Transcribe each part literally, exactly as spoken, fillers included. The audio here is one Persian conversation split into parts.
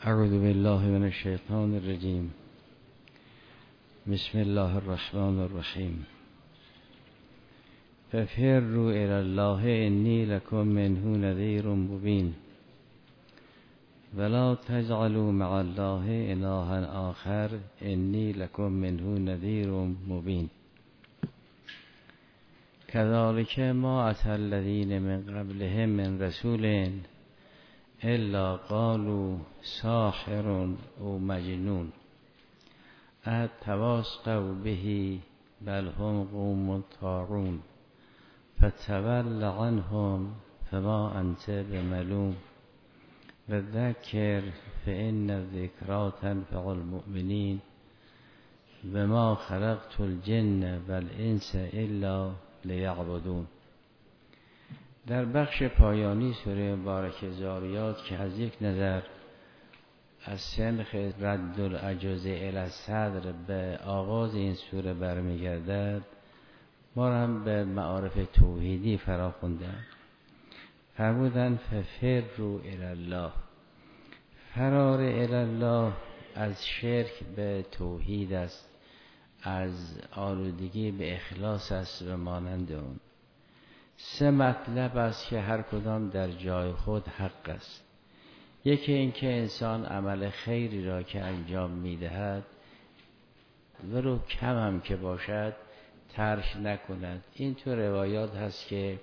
اعوذ بالله من الشیطان الرجیم. بسم الله الرحمن الرحیم. ففروا الی الله انی لکم منه نذیر مبین ولا تجعلوا مع الله الها آخر انی لکم منه نذیر مبین. کذالک ما اتی الذین من قبلهم من رسول الا قالوا ساحر او مجنون اتواصوا به بل هم قوم طاغون فتول عنهم فما انت بملوم وذکر فان الذکری تنفع المؤمنین وما خلقت الجن والانس الا لیعبدون. در بخش پایانی سوره مبارکه ذاریات که از یک نظر از سنخ رد الاجزاء الی الصدر به آغاز این سوره برمیگردد، ما هم به معارف توحیدی فرا خوندن. فرمودن ففروا الی الله، فرار الی الله از شرک به توحید است، از آلودگی به اخلاص است و مانند اون. سه مطلب است که هر کدام در جای خود حق است. یکی این که انسان عمل خیری را که انجام میدهد ولو کم هم که باشد ترک نکند. این تو روایات هست که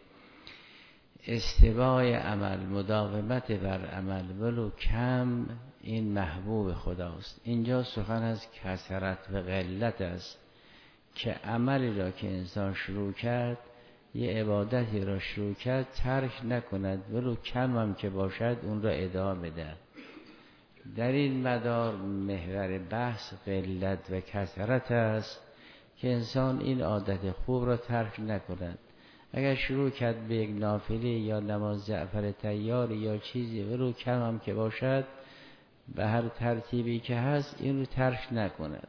استباع عمل، مداومت بر عمل ولو کم، این محبوب خداست. اینجا سخن از کثرت و قلت است که عملی را که انسان شروع کرد، یه عبادتی را شروع کرد، ترک نکند ولو کم هم که باشد اون را ادامه بده. در این مدار محور بحث قلت و کثرت است که انسان این عادت خوب را ترک نکند. اگر شروع کرد به یک نافله یا نماز جعفر طیار یا چیزی ولو کم هم که باشد، به هر ترتیبی که هست این رو ترک نکند.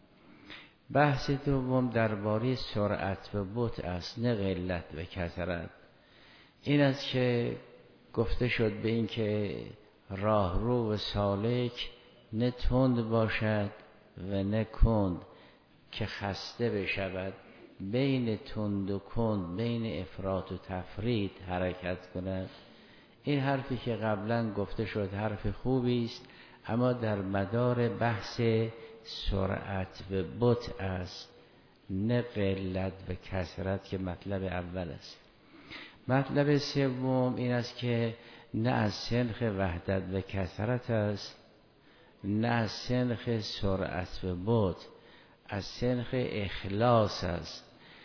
بحث دوم درباره سرعت و بطء است، نه قلت و کثرت. این است که گفته شد به این که راهرو و سالک نه تند باشد و نه کند که خسته بشود، بین تند و کند، بین افراط و تفرید حرکت کند. این حرفی که قبلا گفته شد حرف خوبی است، اما در مدار بحث سرعت و بطء است، نه قلت و کثرت که مطلب اول است. مطلب سوم این است که نه از سنخ وحدت و کثرت است، نه از سنخ سرعت و بطء، از سنخ اخلاص است.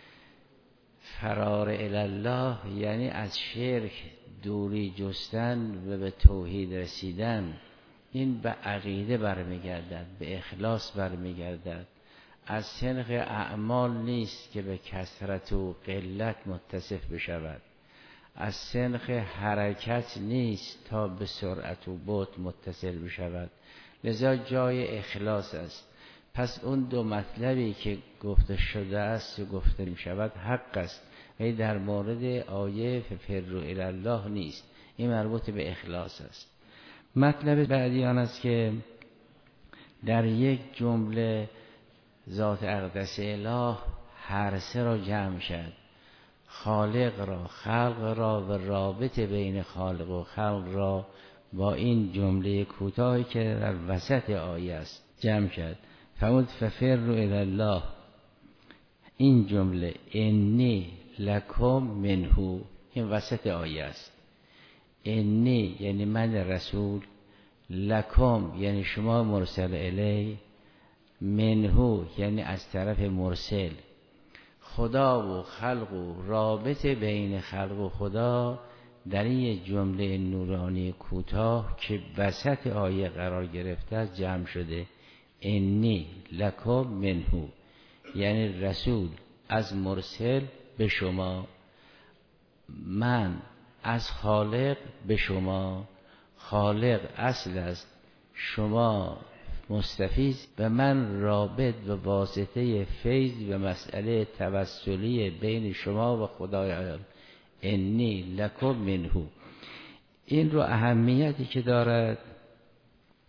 فرار الی الله یعنی از شرک دوری جستن و به توحید رسیدن. این به عقیده برمیگردد، به اخلاص برمیگردد. از سنخ اعمال نیست که به کثرت و قلت متصف بشود. از سنخ حرکت نیست تا به سرعت و بطء متصل بشود. لذا جای اخلاص است. پس اون دو مطلبی که گفته شده است و گفته می شود حق است، ولی در مورد آیه ففروا الی الله نیست. این مربوط به اخلاص است. مطلب بعدی آن است که در یک جمله ذات اقدس اله هر سه را جمع شد، خالق را، خلق را و رابط بین خالق و خلق را با این جمله کوتاهی که در وسط آیه است جمع شد. فرمود ففروا الی الله. این جمله انی لکم منه، این وسط آیه است. انی یعنی من رسول، لکم یعنی شما مرسل الی، منه یعنی از طرف مرسل. خدا و خلق و رابط بین خلق و خدا در این جمله نورانی کوتاه که وسط آیه قرار گرفته است جمع شده. انی لکم منه یعنی رسول از مرسل به شما، من از خالق به شما. خالق اصل است، شما مستفیض و من رابط و واسطه فیض و مسئله توسلی بین شما و خدای. انی لکم منه. این رو اهمیتی که دارد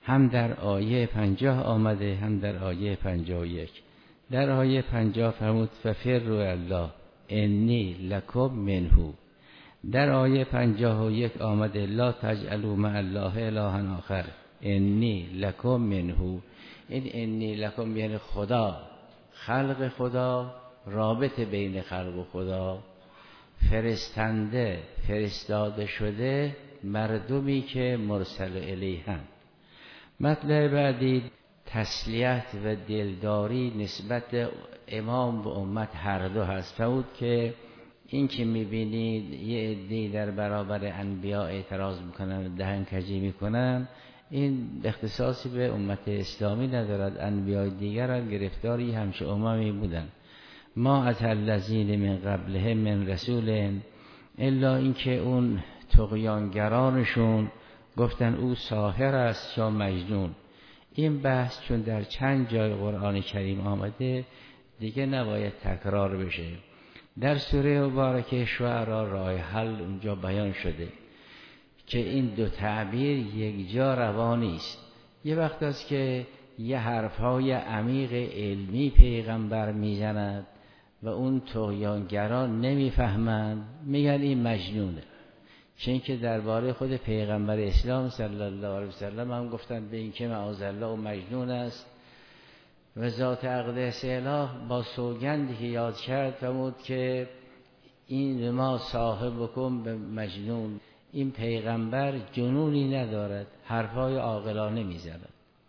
هم در آیه پنجاه آمده هم در آیه پنجاه و یک. در آیه پنجاه فرمود ففروا الله انی لکم منه. در آیه پنجاه و یک آمده لا تجعلوا مع الله الها آخر انی لکم منه. این انی لکم یعنی خدا، خلق خدا، رابطه بین خلق و خدا، فرستنده، فرستاده شده مردمی که مرسل الیهم. مطلب بعدی تسلیت و دلداری نسبت امام و امت هر دو هست. فرمود که این که میبینید یه عده‌ای در برابر انبیا اعتراض میکنن و دهن کجی میکنن، این اختصاصی به امت اسلامی ندارد. انبیای دیگر هم گرفتاری همچه اممی بودن. ما اتى الذین من قبلهم من رسول الا اینکه اون طغیانگرانشون گفتن او ساحر است یا مجنون. این بحث چون در چند جای قرآن کریم آمده دیگه نباید تکرار بشه. در سوره مبارکه شعراء راه حل اونجا بیان شده که این دو تعبیر یک جا روا نیست. یه وقت است که یه حرفهای عمیق علمی پیغمبر میزند و اون طغیانگران نمیفهمند، میگن این مجنونه. چون که درباره خود پیغمبر اسلام صلی الله علیه وسلم هم گفتن به این که معاذالله و مجنون است و ذات اقدس اله با سوگندی که یاد کرد فرمود که این ما صاحبکم به مجنون، این پیغمبر جنونی ندارد، حرفای عاقلانه میزند.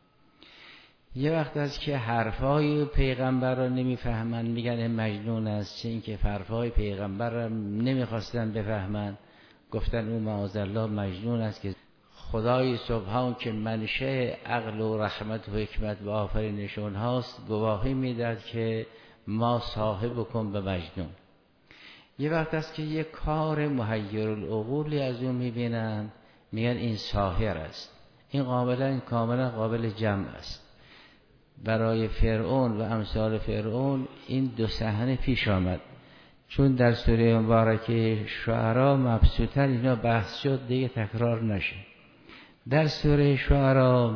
یه وقت است که حرفای پیغمبر را نمیفهمن، میگن مجنون است. چون که حرفای پیغمبر را نمیخواستن بفهمن، گفتن او معاذالله مجنون است که خدای سبحان که منشأ عقل و رحمت و حکمت و آفرینشون هاست گواهی میداد که ما صاحبکم به مجنون. یه وقت است که یه کار محیرالعقولی از اون میبینن، میگن این ساحر است. این قابلا کاملا قابل جمع است. برای فرعون و امثال فرعون این دو صحنه پیش آمد. چون در سوره مبارکه شعراء مبسوطاً اینا بحث شد دیگه تکرار نشه. در سوره شعراء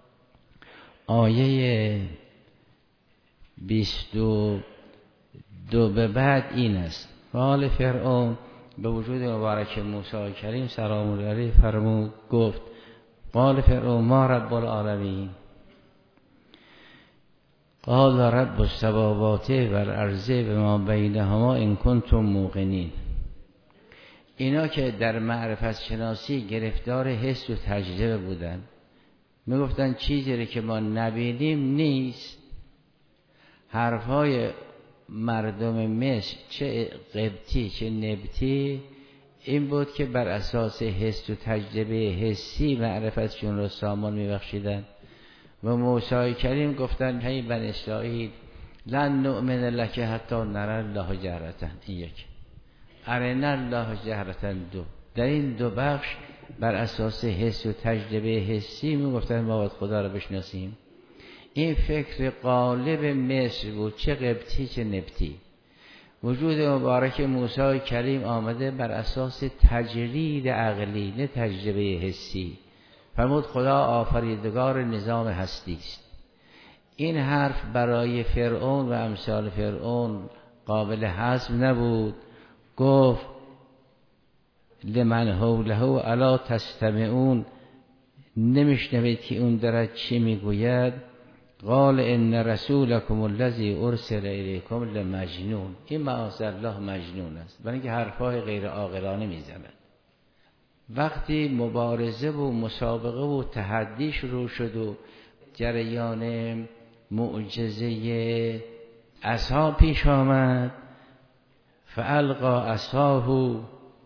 آیه بیست و دو به بعد این است: قال فرعون، به وجود مبارک موسی کریم سلام الله علیه فرمود گفت قال فرعون ما رب العالمین قال رب السماوات والارض و ما بینهما ان کنتم موقنین. اینا که در معرفت شناسی گرفتار حس و تجربه بودن، میگفتن چیزی که ما نبینیم نیست. حرفای مردم مصر چه قبطی چه نبطی این بود که بر اساس حس و تجربه حسی معرفتشون رو سامان میبخشیدن. و موسی کریم گفتن هی بنی اسرائیل لن نؤمن لک حتی نری الله جهرة. این یک. ارنا الله جهرة دو. در این دو بخش بر اساس حس و تجربه حسی میگفتن ما باید خدا رو بشناسیم. این فکر غالب مصر بود، چه قبطی چه نبطی. وجود مبارک موسی کریم آمده بر اساس تجرید عقلی نه تجربه حسی. فرمود خدا آفریدگار نظام هستی است. این حرف برای فرعون و امثال فرعون قابل هضم نبود. گفت لمن حوله الا تستمعون، نمیشنوید که اون دارد چی میگوید؟ قال ان رسولکم الذی ارسل الیکم لمجنون. این معاذالله مجنون است، برای اینکه حرفای غیر عاقلانه میزند. وقتی مبارزه و مسابقه و تحدی شروع شد و جریان معجزه عصا پیش آمد، فالقا عصاه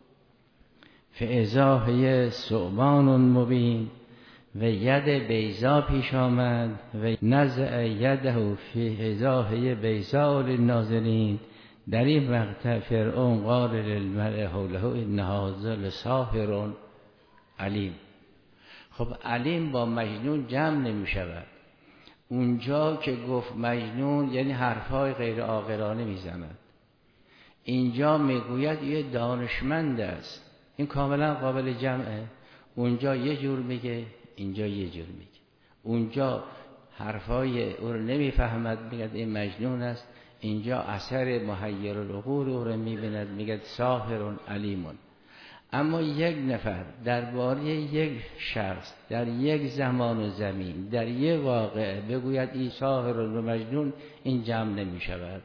فاذا هی ثعبان مبین، و ید بیضا پیش آمد و نزع یده فی اذا هی بیضاء للناظرین. در این مقطع فرعون قال للملأ حوله ان هذا لساحر علیم. خب علیم با مجنون جمع نمی شود. اونجا که گفت مجنون یعنی حرفهای غیر عاقلانه می زند. اینجا می گوید یه دانشمند است. این کاملا قابل جمعه. اونجا یه جور میگه، اینجا یه جور میگه. اونجا حرفای او رو نمیفهمد، میگه این مجنون است. اینجا اثر محیر العقول او رو میبیند، میگه ساحر علیمون. اما یک نفر درباره یک شخص در یک زمان و زمین در یک واقعه بگوید این ساحر و مجنون، این جمع نمی شود.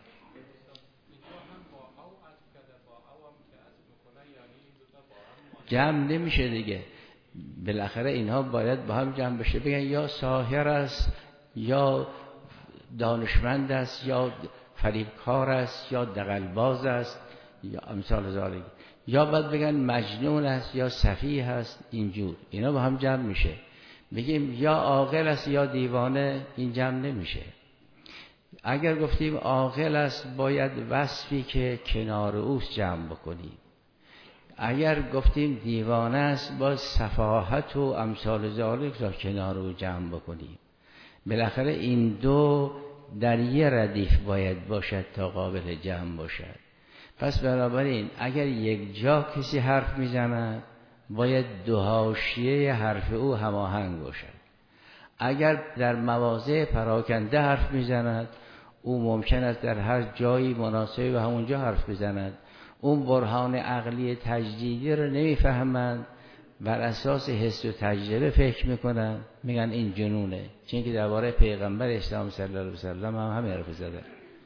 جمع نمیشه دیگه. بالاخره اینها باید با هم جمع بشه، بگن یا ساحر است، یا دانشمند است، یا فریبکار است، یا دغلباز است، یا امثال ذالک، یا باید بگن مجنون است یا سفیه است. اینجور اینا با هم جمع میشه. بگیم یا عاقل است یا دیوانه، این جمع نمیشه. اگر گفتیم عاقل است باید وصفی که کنار اوست جمع بکنیم. اگر گفتیم دیوانه است باید صفاحت و امثال ذالک را کنار او جمع بکنیم. بالاخره این دو در یه ردیف باید باشد تا قابل جمع باشد. پس بنابراین اگر یک جا کسی حرف میزند باید دو حاشیه حرف او هماهنگ باشد. اگر در مواضع پراکنده حرف میزند، او ممکن است در هر جایی مناسب و همونجا حرف بزند. اون برهان عقلی تجدیدی رو نمیفهمند، بر اساس حس و تجربه فکر میکنن، میگن این جنونه. چون که درباره پیغمبر اسلام صلی الله علیه و سلم هم همین حرف زده.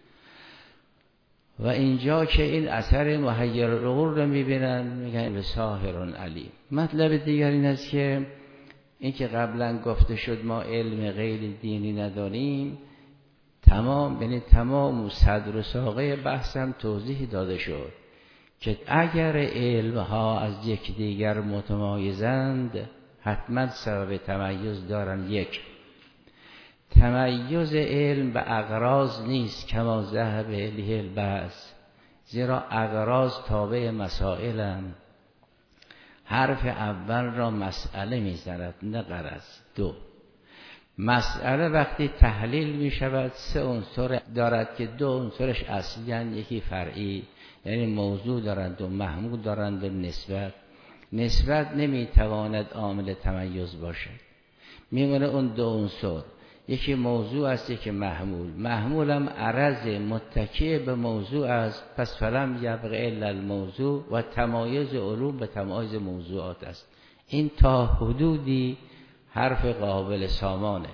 و اینجا که این اثر محیر العقول رو میبینن، میگن به ساحر علیم. مطلب دیگر این است که این که قبلا گفته شد ما علم غیر دینی نداریم، تمام یعنی تمام صدر و ساقه بحثم توضیح داده شد که اگر علم ها از یکدیگر متمایزند حتما سبب تمایز دارن. یک، تمایز علم به اغراض نیست کما ذهب الیه البحث، زیرا اغراض تابع مسائلند. حرف اول را مسئله میزند نه غرض. دو، مسئله وقتی تحلیل می شود سه عنصر دارد که دو عنصرش اصلی هستند، یکی فرعی یعنی موضوع دارند و محمول دارند و نسبت. نسبت نمی تواند عامل تمایز باشد، میمونه اون دو عنصر، یکی موضوع است یکی محمول. محمول هم عرض متکی به موضوع است، پس فلم یبق الا الموضوع و تمایز علوم به تمایز موضوعات است. این تا حدودی حرف قابل سامانه.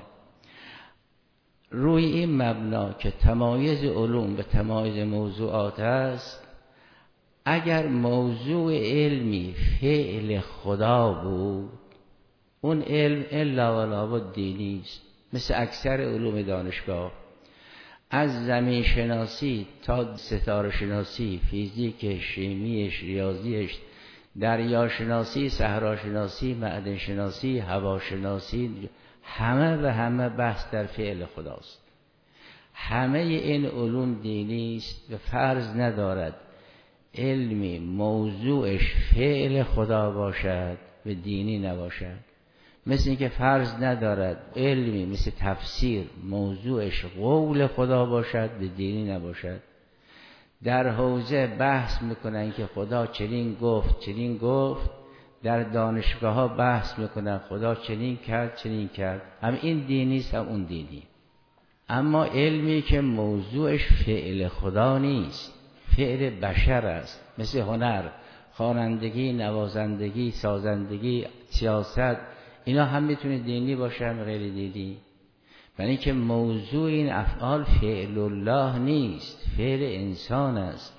روی این مبنا که تمایز علوم به تمایز موضوعات است، اگر موضوع علمی فعل خدا بود، اون علم الا ولا بد دینی است. مثل اکثر علوم دانشگاه، از زمین شناسی تا ستاره شناسی، فیزیک، شیمیش، ریاضیش، دریا شناسی، صحرا شناسی، معدن شناسی، هوا شناسی، همه و همه بحث در فعل خداست. همه این علوم دینی است و فرض ندارد علمی موضوعش فعل خدا باشد و دینی نباشد. مثل اینکه فرض ندارد علمی مثل تفسیر موضوعش قول خدا باشد و دینی نباشد. در حوزه بحث میکنن که خدا چنین گفت چنین گفت، در دانشگاه ها بحث میکنن خدا چنین کرد چنین کرد، هم این دینی است هم اون دینی. اما علمی که موضوعش فعل خدا نیست، فعل بشر است، مثل هنر، خوانندگی، نوازندگی، سازندگی، سیاست، اینا هم میتونه دینی باشه هم غیر دینی. برای اینکه موضوع این افعال فعل الله نیست، فعل انسان است.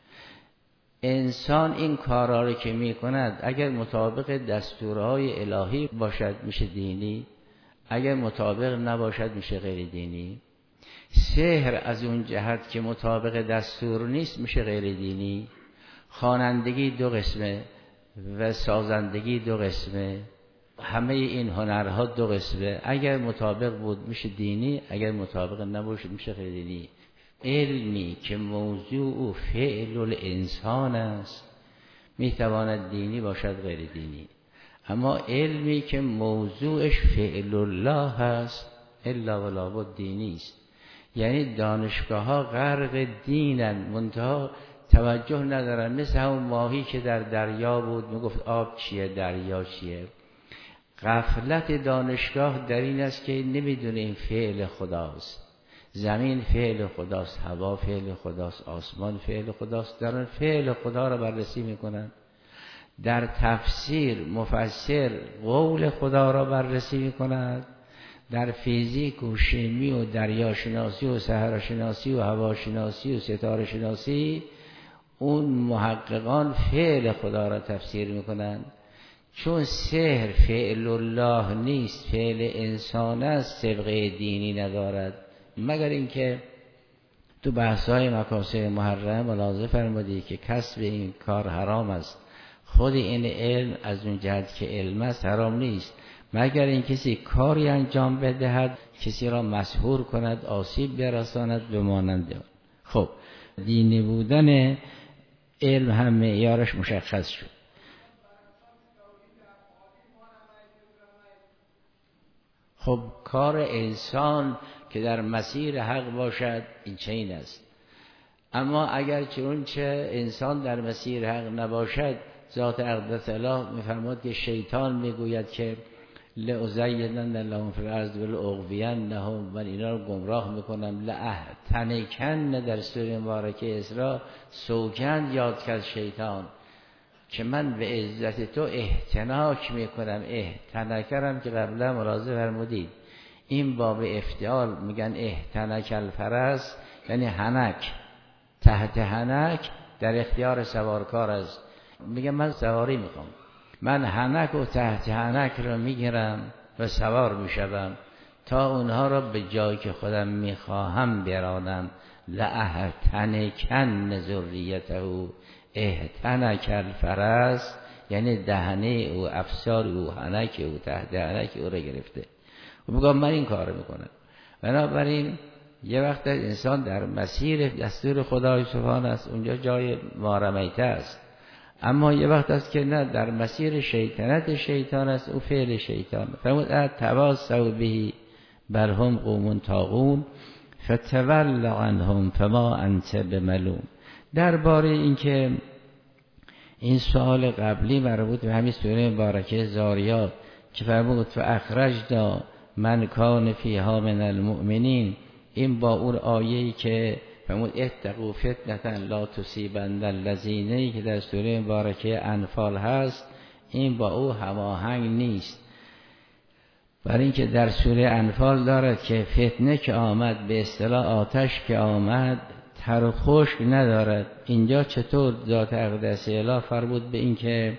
انسان این کارا رو که میکند اگر مطابق دستورهای الهی باشد میشه دینی، اگر مطابق نباشد میشه غیر دینی. سحر از اون جهت که مطابق دستور نیست میشه غیر دینی. خوانندگی دو قسمه و سازندگی دو قسمه، همه این هنرها دو قسمه. اگر مطابق بود میشه دینی، اگر مطابق نباشد میشه غیر دینی. علمی که موضوع او فعل الانسان است میتواند دینی باشد غیر دینی. اما علمی که موضوعش فعل الله هست الا ولا بد دینی است. یعنی دانشگاه ها غرق دینن، منتها توجه ندارن. مثل همون ماهی که در دریا بود میگفت آب چیه دریا چیه. غفلت دانشگاه در این است که نمیدونه این فعل خداست، زمین فعل خداست، هوا فعل خداست، آسمان فعل خداست، دارن فعل خدا را بررسی میکنن. در تفسیر مفسر قول خدا را بررسی میکند، در فیزیک و شیمی و دریاشناسی و صحراشناسی و هواشناسی و ستاره شناسی اون محققان فعل خدا را تفسیر میکنن. چون سحر فعل الله نیست، فعل انسان است، سابقه دینی ندارد، مگر اینکه تو بحث‌های مکاسب محرم ملاحظه فرمودی که کسب این کار حرام است. خود این علم از اون جهت که علم است حرام نیست، مگر این کسی کاری انجام بدهد کسی را مسحور کند، آسیب برساند به مانند. خب دینی بودن علم هم معیارش مشخص شد. خب کار انسان که در مسیر حق باشد این چنین است، اما اگر چون چه انسان در مسیر حق نباشد، ذات اقدس الله میفرماد که شیطان میگوید که لأزینن لهم فی الارض ولأغوینهم، من اینا رو گمراه میکنم. لأحتنکن در سوره مبارکه اسراء سوگند یاد کرد شیطان که من به عزت تو احتناک میکنم. احتنکرم که قبلا ملاحظه فرمودید این باب افتعال، میگن احتنک الفرس یعنی حنک، تحت حنک در اختیار سوارکار است. میگه من سواری میخوام، من حنک و تحت حنک رو میگیرم و سوار میشوم تا اونها رو به جایی که خودم میخواهم برانم. لأحتنکن ذریته احتنک الفرس یعنی دهنه او، افسار او، حنک او، تحت حنک او رو گرفته و میگم من این کار میکنم. بنابراین یه وقت انسان در مسیر دستور خدای سبحانه است، اونجا جای مارمیته است، اما یه وقت است که نه، در مسیر شیطنت شیطان است، او فعل شیطان. فرمود تواصوا به بل هم قوم طاغون فتول عنهم فما انت بملوم. درباره اینکه این سوال قبلی مربوط به همین سوره مبارکه زاریات که فرمود فاخرجنا من کان فیها من المؤمنین، این با اون آیه‌ای که فرمود اتقوا فتنة لا تصیبن الذین که در سوره مبارکه انفال هست، این با او هماهنگ نیست. برای اینکه در سوره انفال دارد که فتنه که آمد، به اصطلاح آتش که آمد، تر و خشک ندارد. اینجا چطور ذات اقدس اله فرمود به این که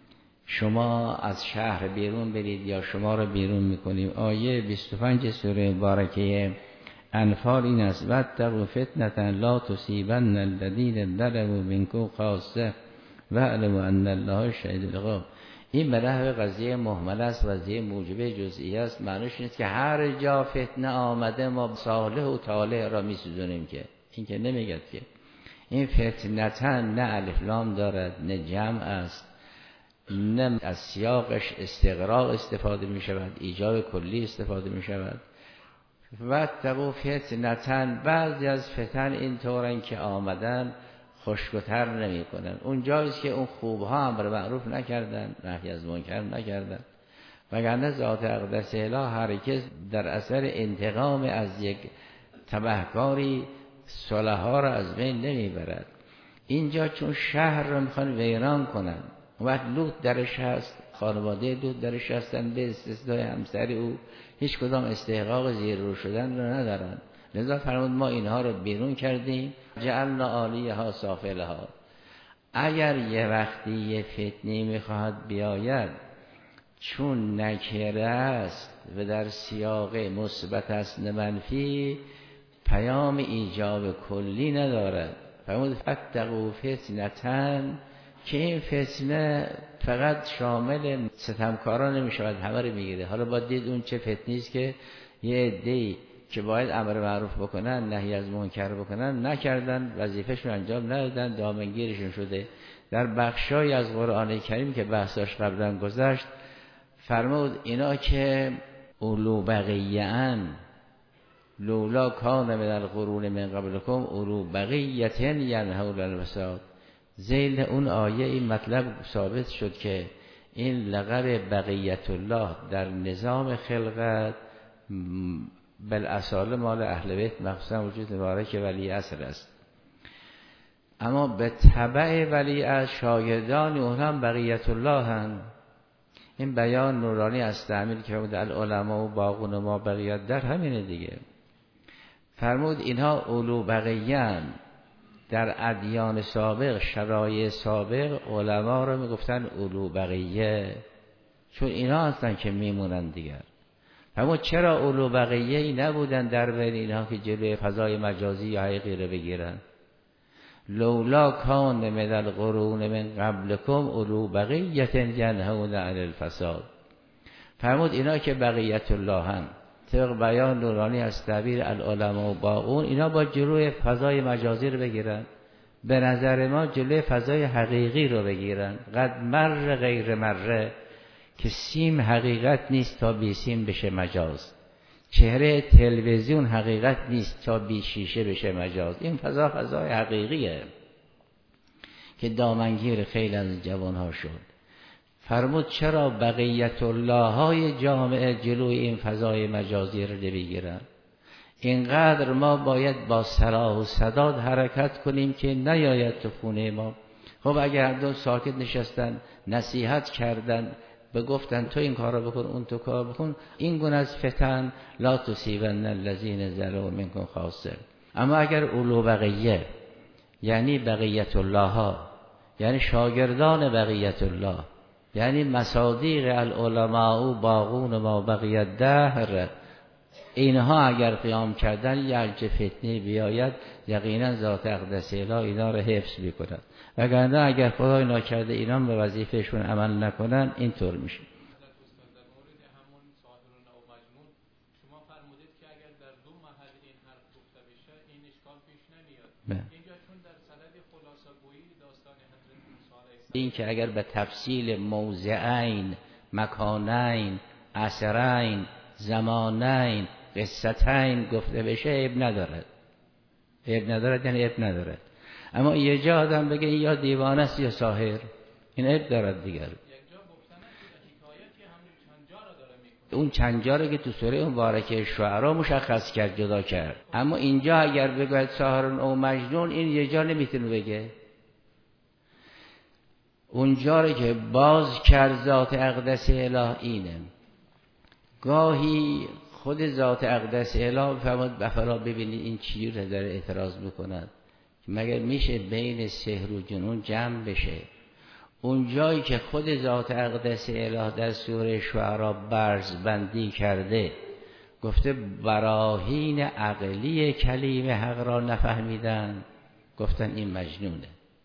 شما از شهر بیرون برید یا شما را بیرون میکنیم؟ آیه بیست و پنج سوره مبارکه انفال این است واتقوا فتنة لا تصیبن الذین ظلموا منکم خاصة واعلموا ان الله شدید العقاب. این به نحو قضیه مهمل است، قضیه موجبه جزئی است. معنیش نیست که هر جا فتنه آمده ما صالح و طالح را میسوزونیم، که این که نمیگد که این فتنة نه الف لام دارد، نه جمع است، نه از سیاقش استغراق استفاده می شود، ایجاب کلی استفاده می شود. واتقوا فتنة، بعضی از فتن این طورن که آمدن خشک‌تر نمی کنن. اون جاییست که اون خوبها امر معروف نکردن، نهی از منکر نکردن، وگرنه ذات اقدس اله هرگز در اثر انتقام از یک تبهکاری صلحا را از بین نمیبرد. اینجا چون شهر را میخوان ویران کنن، وقت لوط درش هست، خانواده لوط درش هستن، به استثنای همسر او هیچ کدام استحقاق زیر رو شدن رو ندارن. لذا فرمود ما اینها رو بیرون کردیم، جعلنا عالیها سافلها. اگر یه وقتی یه فتنه میخواهد بیاید، چون نکره است و در سیاق مثبت است نه منفی، پیام ایجاب کلی ندارد. فرمود فاتقوا فتنة، که این فتنه فقط شامل ستمکاران نمیشود، همه رو میگیره. حالا باید دید اون چه فتنه است که یه عده‌ای که باید امر معروف بکنن، نهی از منکر بکنن، نکردن، وظیفه‌شون انجام ندادن، دامنگیرشون شده. در بخشای از قرآن کریم که بحثاش قبلا گذشت فرمود اینا که اولو بقیه‌ان لولا کان من القرون من قبلکم اولو بقیة ینهون عن الفساد. ذیل اون آیه این مطلب ثابت شد که این لقب بقیت الله در نظام خلقت بالاصاله مال اهل بیت مخصوصا وجود مبارک ولی عصر است، اما به تبع ولی از شاگردان اون هم بقیت الله هم. این بیان نورانی از تعمیل که فرمود العلماء و باقون ما بقیت در همینه دیگه. فرمود اینها اولو بقیان. در ادیان سابق، شرایع سابق علما رو میگفتن اولو بقیه، چون اینا هستن که میمونن دیگر. اما چرا اولو بقیه ای نبودن در بین اینها که جلوی فضای مجازی یا حقیقی رو بگیرن؟ لولا کان من القرون من قبلکم اولو بقیت ینهون عن الفساد. فرمود اینا که بقیت الله هم طبق بیان نورانی از تعبیر العلماء و باقون، اینا با جلوی فضای مجازی رو بگیرن، به نظر ما جلوی فضای حقیقی رو بگیرن. قد مر غیر مره، که سیم حقیقت نیست تا بی سیم بشه مجاز، چهره تلویزیون حقیقت نیست تا بی شیشه بشه مجاز. این فضا فضای حقیقیه که دامنگیر خیلی از جوانها شد. فرمود چرا بقیت الله های جامعه جلوی این فضای مجازی رو بگیرن؟ اینقدر ما باید با صلاح و سداد حرکت کنیم که نیاید تو خونه ما. خب اگر هر دو ساکت نشستن نصیحت کردن بگفتن تو این کار رو بکن اون تو کار بکن، این گونه از فتن لا تصیبن الذین ظلموا منکم خاصه. اما اگر اولو بقیه یعنی بقیت الله ها، یعنی شاگردان بقیت الله، یعنی مصادیق العلماء و باقون ما بقیت دهر، اینها اگر قیام کردن یرج فتنه بیاید، یقینا ذات اقدس اله اینا رو حفظ میکند. وگرنه اگر خدای ناکرده اینا به وظیفهشون عمل نکنن اینطور میشه. این که اگر به تفصیل موضعین، مکانین، عصرین، زمانین، قصتین گفته بشه عیب ندارد. عیب ندارد یعنی عیب ندارد. اما یه جا آدم بگه یا دیوانه است یا ساحر، این عیب دارد دیگر. اون چند جا رو که تو سوره مبارکه شعرا مشخص کرد، جدا کرد. اما اینجا اگر بگوید ساحر او مجنون، این یه جا نمیتونه بگه. اونجا رو که باز کرد ذات اقدس اله اینه. گاهی خود ذات اقدس اله فرمود بفلا ببینید این چی رو داره اعتراض میکند، مگر میشه بین سحر و جنون جمع بشه؟ اونجایی که خود ذات اقدس اله در سوره شعرا برز بندی کرده، گفته براهین عقلی کلیم حق را نفهمیدن، گفتن این مجنونه.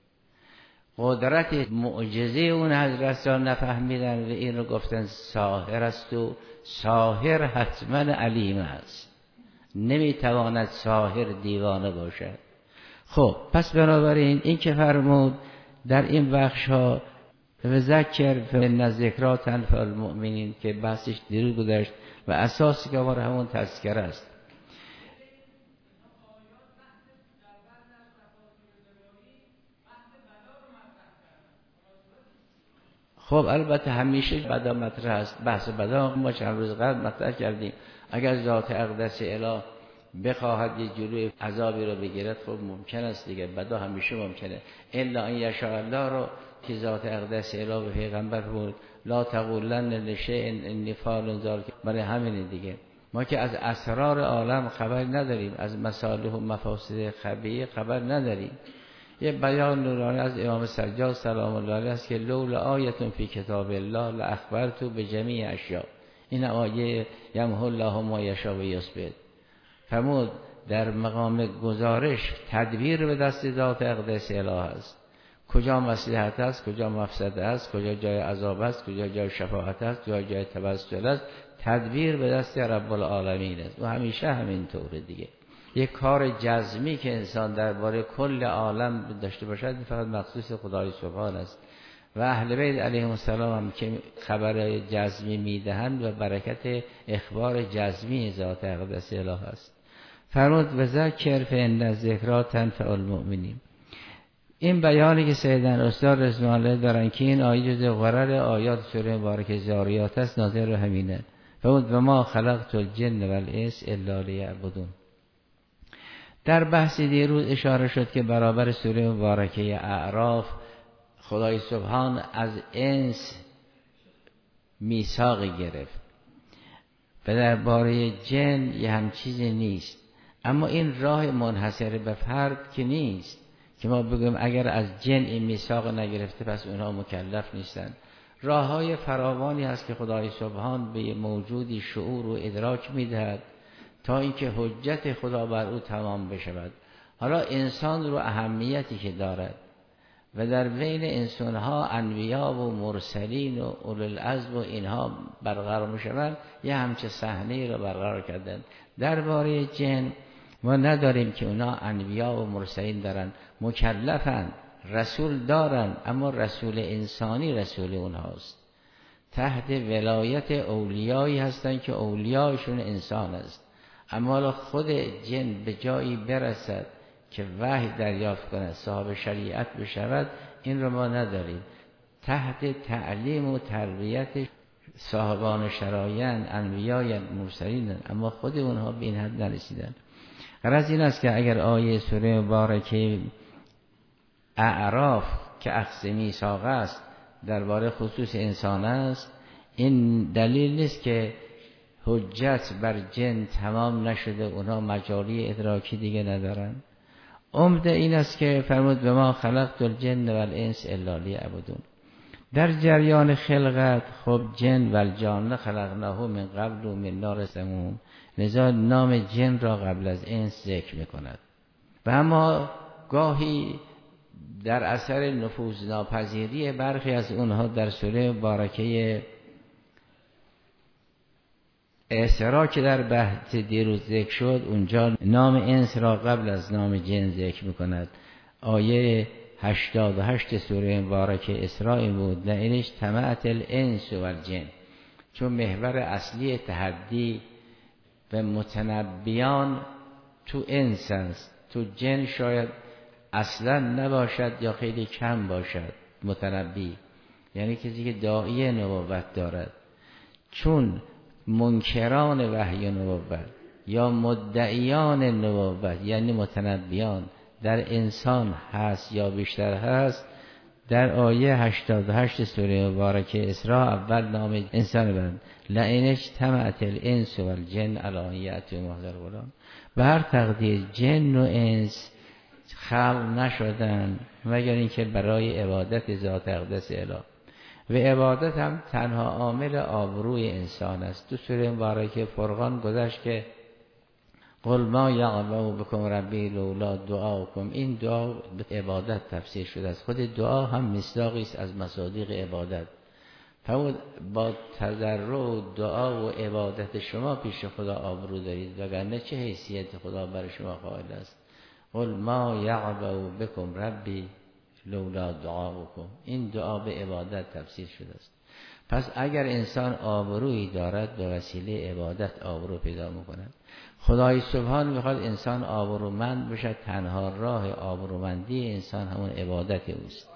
قدرت معجزه اون حضرت را نفهمیدن و این رو گفتن ساحر است و ساحر حتما علیم است، نمیتواند ساحر دیوانه باشد. خب پس بنابراین این که فرمود در این بخش ها و ذکر فإن الذکری تنفع المؤمنین که بحثش دیروز گذشت و اساسی که ما همون تذکره است. خب البته همیشه بدا مطرح است، بحث بدا ما چند روز قبل مطرح کردیم. اگر ذات اقدس اله بخواهد یه جلوی عذابی رو بگیرد، خب ممکن است دیگه، بدا همیشه ممکنه. الا ان یشاء الله رو که ذات اقدس اله به پیغمبر بود لا تقولن لشیء انی فاعل ذلک، برای همین دیگه ما که از اسرار عالم خبر نداریم، از مصالح و مفاسد خبیه خبر نداریم. یه بیان نورانی از امام سجاد سلام الله علیه است که لولا آیه فی کتاب الله لاخبرت بجمیع اشیاء. این آیه یمحو الله ما یشاء و یثبت. فرمود در مقام گزارش تدبیر به دست ذات اقدس اله است. کجا مصلحت است، کجا مفسده است، کجا جای عذاب است، کجا جای شفاعت است، کجا جای توسل است، تدبیر به دست رب العالمین است و همیشه همین طوره دیگه. یک کار جزمی که انسان درباره کل عالم داشته باشد فقط مخصوص خدای سبحان است و اهل بیت علیهم السلام هم که خبر جزمی میدهند و برکت اخبار جزمی ذات اقدس اله است. فرمود و ذکر فإن الذکری تنفع المؤمنین. این بیانی که سیدن استاد رضوان الله دارن که این آیه جز غرر آیات سوره مبارکه زاریات است، ناظر رو همینه. فرمود و ما خلقت الجن والانس الا لیعبدون. در بحث دیروز اشاره شد که برابر سوره مبارکه اعراف خدای سبحان از انس میثاق گرفت و درباره جن یه هم چیزی نیست. اما این راه منحصر به فرد که نیست که ما بگیم اگر از جن این میثاق نگرفته پس اونها مکلف نیستن. راه های فراوانی هست که خدای سبحان به موجودی شعور و ادراک میدهد تا اینکه حجت خدا بر او تمام بشود. حالا انسان رو اهمیتی که دارد و در بین انسانها انبیا و مرسلین و اولوالعزم و اینها برقرار میشوند، یه همچه صحنه رو برقرار کردن. درباره جن ما نداریم که اونا انبیا و مرسلین دارن، مکلفن، رسول دارن، اما رسول انسانی رسول اونهاست، تحت ولایت اولیایی هستن که اولیایشون انسان است. اما خود جن به جایی برسد که وحی دریافت کند، صاحب شریعت بشود، این رو ما نداریم. تحت تعلیم و تربیت صاحبان شرایع انبیای مرسلین، اما خود اونها به این حد نرسیدن. غرض این است که اگر آیه سوره مبارکه اعراف که اخذ میثاق است درباره خصوص انسان است، این دلیل نیست که حجت بر جن تمام نشده، اونها مجالی ادراکی دیگه ندارن. عمده این است که فرمود به ما خلقت الجن والانس الا لیعبدون. در جریان خلقت خب جن و الجان خلقناه من قبل و من نار سموم، لذا نام جن را قبل از انس ذکر میکند. و اما گاهی در اثر نفوذ ناپذیری برخی از اونها در سوره مبارکه اسراء که در بحث دیروز ذکر شد، اونجا نام انس را قبل از نام جن ذکر میکند. آیه هشتاد و هشت سوره مبارکه اسراء بود لئنش طمعت الانس والجن، چون محور اصلی تحدی و متنبیان تو انس است، تو جن شاید اصلا نباشد یا خیلی کم باشد. متنبی یعنی کسی که داعی نبوت دارد، چون منکران وحی نبوت یا مدعیان نبوت یعنی متنبیان در انسان هست یا بیشتر هست، در آیه هشتاد و هشت سوره مبارکه اسراء اول نام انسان برند لئنش طمعت الانس والجن علی ان یأتوا بمثل القرآن. به هر تقدیر جن و انس خلق نشدن مگر اینکه برای عبادت ذات اقدس الهی، و عبادت هم تنها عامل آبروی انسان است. تو سوره مبارکه فرقان گذشت که قل ما یعبأ بکم ربی لولا دعاکم، این دعا به عبادت تفسیر شده است. خود دعا هم مصداقی است از مصادیق عبادت. فرمود با تضرع و دعا و عبادت شما پیش خدا آبرو دارید، وگرنه چه حیثیت خدا برای شما قائل است. قل ما یعبأ بکم ربی لولا دعاؤکم، این دعا به عبادت تفسیر شده است. پس اگر انسان آبرویی دارد به وسیله عبادت آبرو پیدا میکند. خدای سبحان میخواد انسان آبرومند بشد، تنها راه آبرومندی انسان همون عبادت اوست.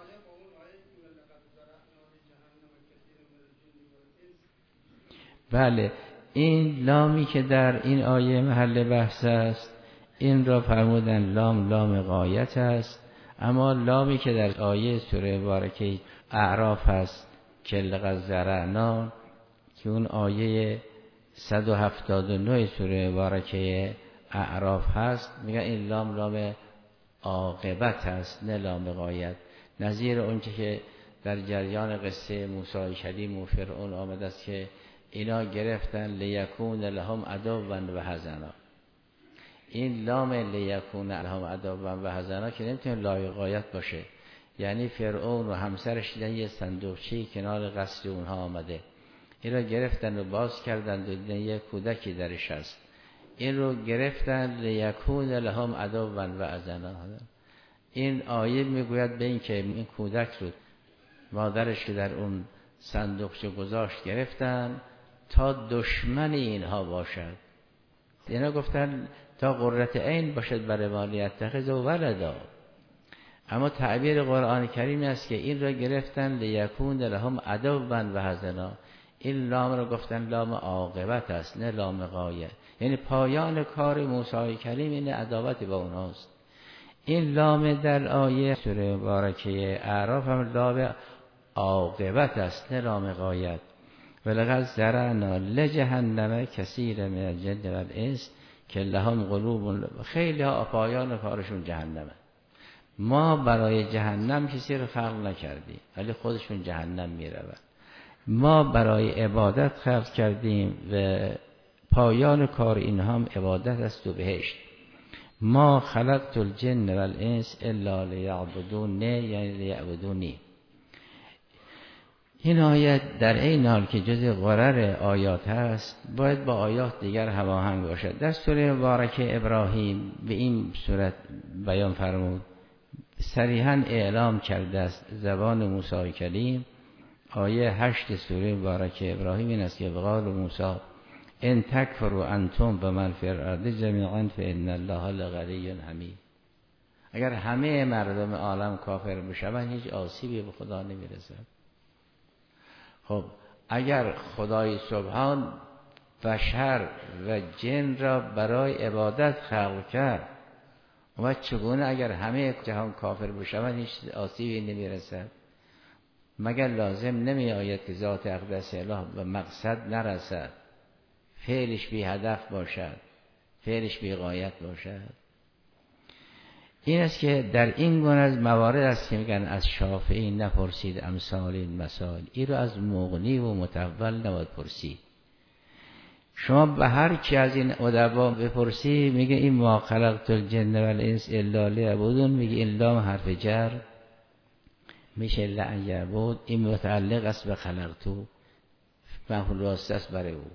بله، این لامی که در این آیه محل بحث است، این را فرمودن لام لام غایت است. اما لامی که در آیه سوره مبارکه اعراف هست که لقد ذرأنا، که اون آیه صد و هفتاد و نه سوره مبارکه اعراف هست، میگن این لام لام عاقبت هست نه لام غایت. نظیر اونچه که در جریان قصه موسی کلیم و فرعون آمده است که اینا گرفتن لیکون لهم عدوا و حزنا. این لام لیکون لهم عدوا و حزنا که نمیتونه لای غایت باشه، یعنی فرعون و همسرش دیدن یه صندوقچه‌ای کنار قصر اونها آمده، این رو گرفتن و باز کردن و دیدن یه کودکی درش هست، این رو گرفتن لیکون لهم عدوا و حزنا. این آیه میگوید به این که این کودک رو مادرش که در اون صندوقچه گذاشت گرفتن تا دشمن اینها باشد. اینا گفتن تا قرة عین باشد برای ما لیتخذ ولدا. اما تعبیر قرآن کریم است که این را گرفتن لیکون لهم عدوا و حزنا. این لام را گفتن لام عاقبت است نه لام غایه، یعنی پایان کار موسی کریم این عداوت با اونهاست. این لام در آیه سوره مبارکه اعراف هم لام عاقبت است نه لام غایت. ولقد ذرأنا لجهنم کثیر من الجن والانس که لهم قلوب، خیلی ها پایان کارشون جهنمه. ما برای جهنم کسی رو خلق نکردیم ولی خودشون جهنم میروند. ما برای عبادت خلق کردیم و پایان کار اینها هم عبادت است و بهشت. ما خلقت الجن والانس الا لیعبدون، یعنی لیعبدونی. این آیت در این حال که جز غرر آیات هست باید با آیات دیگر هماهنگ باشد. در سوره مبارکه ابراهیم به این صورت بیان فرمود، صریحاً اعلام کرده است زبان موسی کلیم. آیه هشت سوره مبارکه ابراهیم این است که وقال موسی ان تکفروا انتم و من فی الارض جمیعا فان الله لغنی حمید. اگر همه مردم عالم کافر بشوند هیچ آسیبی به خدا نمیرسد. خب اگر خدای سبحان بشر و جن را برای عبادت خلق کرد و چگونه اگر همه جهان کافر بشوند هیچ آسیبی نمیرسد؟ مگر لازم نمی آید که ذات اقدس الله به مقصد نرسد، فعلش بی هدف باشد، فعلش بی غایت باشد؟ این است که در این گونه از موارد است که میگن از شافعی نپرسید امثال این مسائل. این رو از مغنی و متول نباید پرسید. شما به هر کی از این ادبا بپرسی میگه این ما خلقت الجن والانس الا لیعبدون، میگه این لام حرف جر میشه لعن یعبد، این متعلق است به خلقتو، مفعول واسطه است برای او.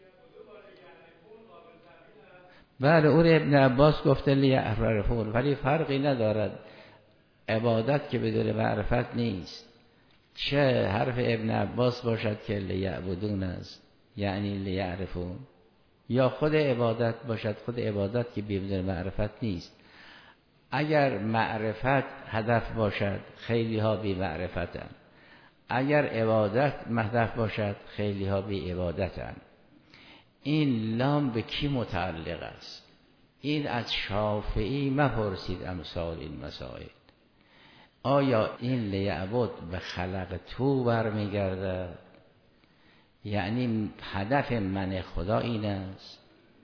بله او ابن عباس گفته لیعرفون، ولی فرقی ندارد، عبادت که بدون معرفت نیست. چه حرف ابن عباس باشد که لیعبدون است یعنی لیعرفون، یا خود عبادت باشد خود عبادت که بدون معرفت نیست. اگر معرفت هدف باشد خیلی ها بی معرفتن، اگر عبادت هدف باشد خیلی ها بی عبادتن. این لام به کی متعلق است؟ این از شافعی مپرسید امثال این مسائل. آیا این لیعبد به خلق تو برمیگرده؟ یعنی هدف من خدا این است؟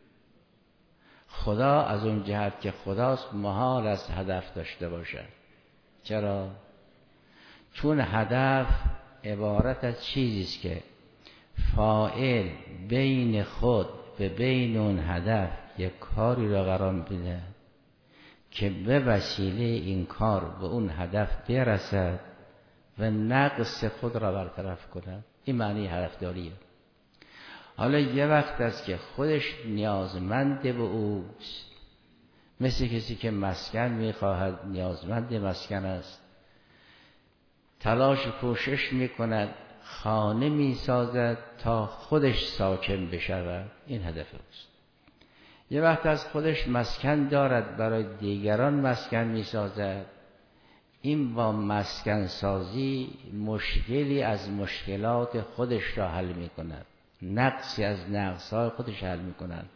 خدا از اون جهت که خداست محال است هدف داشته باشد. چرا؟ چون هدف عبارت از چیزی است که فاعل بین خود و بین اون هدف یک کاری را قرار میده که به وسیله این کار به اون هدف برسد و نقص خود را برطرف کند. این معنی هدف داریه. حالا یه وقت است که خودش نیازمند به اوست، مثل کسی که مسکن میخواهد نیازمند مسکن است، تلاش و کوشش میکند خانه میسازد تا خودش ساکن بشود، این هدف اوست. یه وقت از خودش مسکن دارد برای دیگران مسکن میسازد، این با مسکن سازی مشکلی از مشکلات خودش را حل میکند، نقصی از نقصهای خودش حل میکند.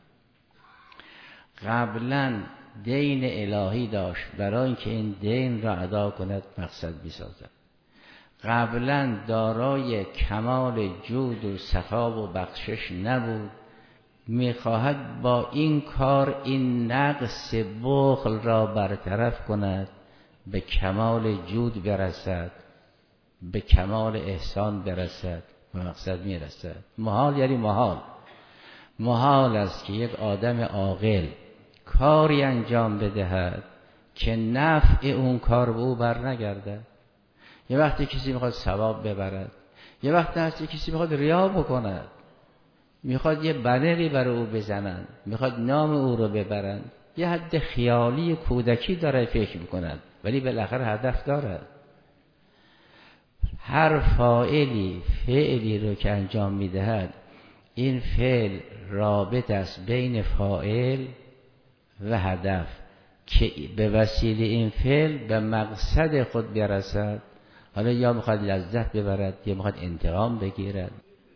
قبلا دین الهی داشت، برای اینکه این دین را ادا کند مقصد میسازد. قبلا دارای کمال جود و سخا و بخشش نبود، میخواهد با این کار این نقص بخل را برطرف کند، به کمال جود برسد، به کمال احسان برسد و مقصد میرسد. محال یعنی محال محال است که یک آدم عاقل کاری انجام بدهد که نفع اون کار به او بر نگرده. یه وقتی کسی میخواد ثواب ببرد، یه وقتی هستی کسی میخواد ریا بکند، میخواد یه بنری برای او بزنند، میخواد نام او رو ببرند، یه حد خیالی کودکی داره فکر میکند ولی بالاخره هدف دارد. هر فاعلی فعلی رو که انجام میدهد، این فعل رابط است بین فاعل و هدف. که به وسیله این فعل به مقصد خود برسد. حالا یا میخواد لذت ببرد یا میخواد انتقام بگیرد.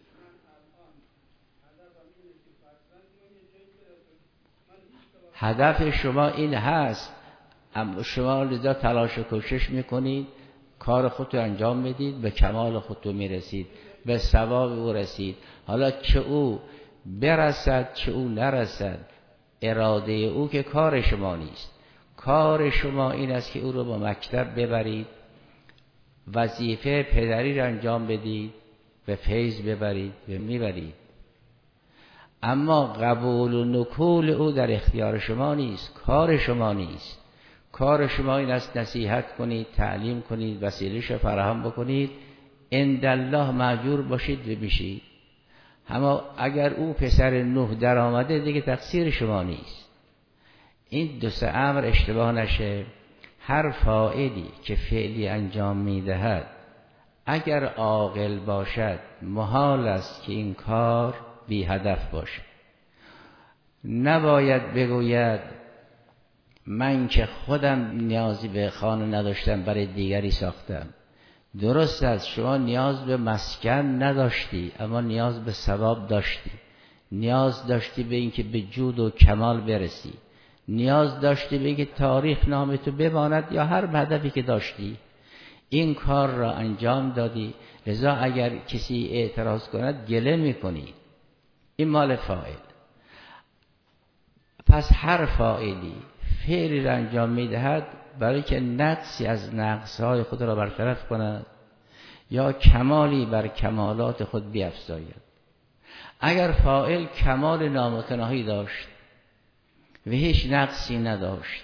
هدف شما این هست، شما لذا تلاش و کوشش میکنید، کار خود رو انجام بدید، به کمال خود رو میرسید، به ثواب او رسید. حالا چه او برسد چه او نرسد، اراده او که کار شما نیست. کار شما این است که او رو با مکتب ببرید، وظیفه پدری رو انجام بدید، به فیض ببرید و میبرید. اما قبول و نکول او در اختیار شما نیست، کار شما نیست. کار شما این است نصیحت کنید، تعلیم کنید، وسیله‌اش رو فراهم بکنید، عند الله مأجور باشید و بشید. اما اگر او پسر نوح در آمده دیگه تقصیر شما نیست. این دو سه امر اشتباه نشه. هر فاعلی که فعلی انجام میدهد اگر عاقل باشد محال است که این کار بی هدف باشه. نباید بگوید من که خودم نیازی به خانه نداشتم برای دیگری ساختم. درست است، شما نیاز به مسکن نداشتی اما نیاز به ثواب داشتی، نیاز داشتی به اینکه به جود و کمال برسی، نیاز داشتی به اینکه تاریخ نام تو بماند یا هر هدفی که داشتی. این کار را انجام دادی، لذا اگر کسی اعتراض کند گله میکنی. این مال فاعل. پس هر فاعلی فعلی را انجام میدهد برای که نقصی از نقصهای خود را برطرف کند یا کمالی بر کمالات خود بیفزاید. اگر فاعل کمال نامتناهی داشت و هیچ نقصی نداشت،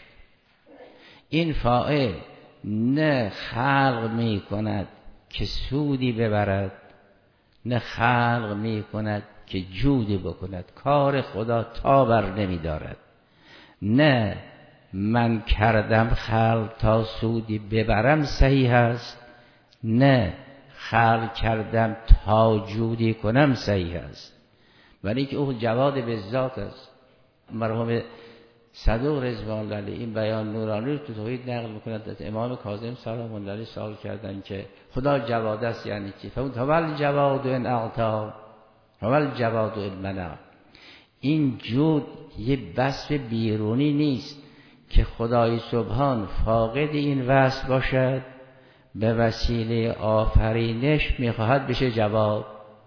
این فاعل نه خلق می کند که سودی ببرد، نه خلق می کند که جودی بکند. کار خدا تا بر نمی دارد. نه من کردم خلق تا سودی ببرم صحیح است، نه خلق کردم تا جودی کنم صحیح است. ولی که او جواد به ذات است. مرحوم صدوق رضوان الله علیه این بیان نورانی رو تو توحید نقل می‌کند. از امام کاظم سلام الله علیه سوال کردن که خدا جواد است یعنی چی؟ فهمون هوال جواد ان اعطا هوال جواد ان منع. این جود یه وصف بیرونی نیست که خدای سبحان فاقد این وصف باشد، به وسیله آفرینش میخواهد بشه جواد.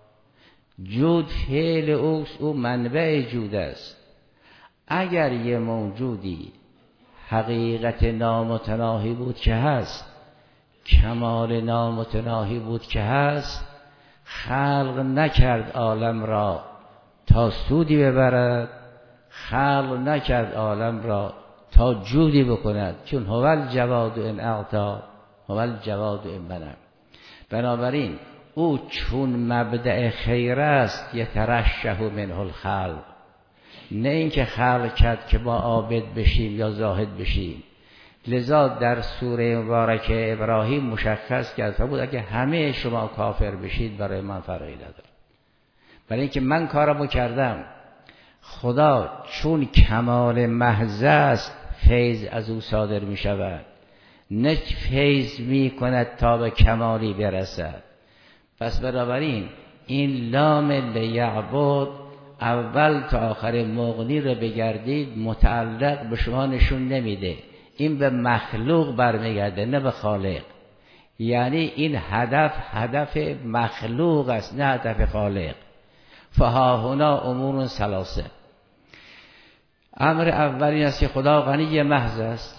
جود فعل اوست، او منبع جود است. اگر یه موجودی حقیقت نامتناهی بود که هست، کمال نامتناهی بود که هست، خلق نکرد عالم را تا سودی ببرد، خلق نکرد عالم را تا جودی بکند، چون هوال جواد ان اعطا هوال جواد ان منع. بنابراین او چون مبدأ خیر است یترشح منه الخلق، نه اینکه خلق کرد که ما عابد بشیم یا زاهد بشیم. لذا در سوره مبارکه ابراهیم مشخص کرد بود اگه همه شما کافر بشید برای من فرقی نداره، برای اینکه من کارمو کردم. خدا چون کمال محض است فیض از او صادر می شود، نه فیض می کند تا به کمالی برسد. پس بنابراین این لام لیعبد اول تا آخر مغنی رو بگردید متعلق به شما نشون نمیده. این به مخلوق برمیگرده نه به خالق. یعنی این هدف هدف مخلوق است نه هدف خالق. فها هنا امور ثلاثه. امر اولی است که خدا غنی محض است،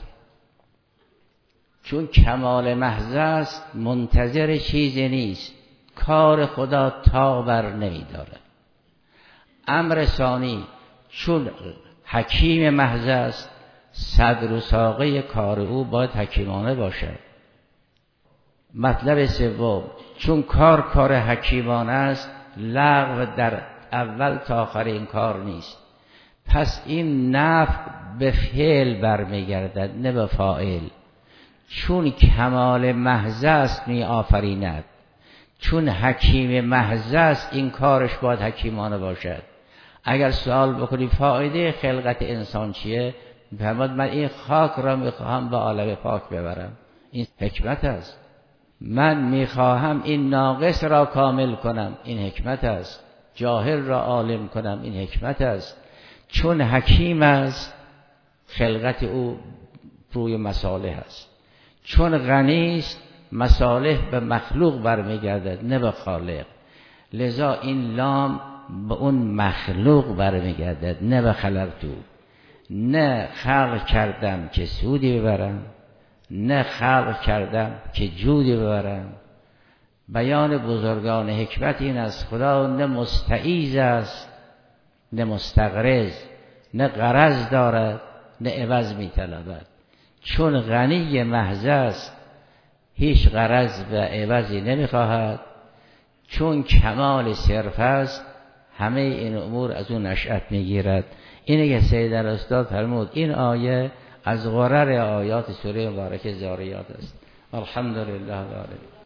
چون کمال محض است منتظر چیزی نیست، کار خدا تا بر نمی دارد. امر ثانی چون حکیم محض است، صدر و ساقه کار او باید حکیمانه باشد. مطلب سوم چون کار کار حکیمانه است، لغو در اول تا آخر این کار نیست. پس این نفع به فعل برمیگردد نه به فاعل. چون کمال محض است می آفریند، چون حکیم محض است این کارش باید حکیمانه باشد. اگر سوال بکنی فایده خلقت انسان چیه؟ فرمود من این خاک را میخواهم به عالم پاک ببرم. این حکمت است. من میخواهم این ناقص را کامل کنم. این حکمت است. جاهل را عالم کنم. این حکمت است. چون حکیم است خلقت او روی مصالح است. چون غنی است مصالح به مخلوق برمیگردد نه به خالق. لذا این لام به اون مخلوق برمیگردد نه به خلقتو. نه خلق کردم که سودی ببرم، نه خلق کردم که جودی ببرم. بیان بزرگان حکمت این است خدا نه مستعیض است نه مستقرض، نه غرض دارد نه عوض می طلبد. چون غنی محض است هیچ غرض و عوضی نمی خواهد. چون کمال صرف است همه این امور از اون نشأت می گیرد. اینه که سید الاستاد فرمود این آیه از غرر آیات سوره مبارکه ذاریات است. الحمدلله.